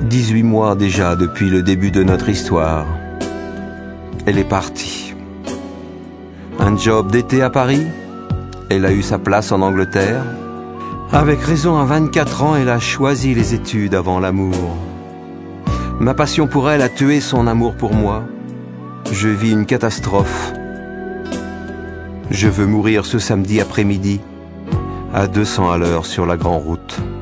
18 mois déjà depuis le début de notre histoire. Elle est partie. Un job d'été à Paris. Elle a eu sa place en Angleterre. Avec raison, à 24 ans, elle a choisi les études avant l'amour. Ma passion pour elle a tué son amour pour moi. Je vis une catastrophe. Je veux mourir ce samedi après-midi, à 200 à l'heure sur la grande route.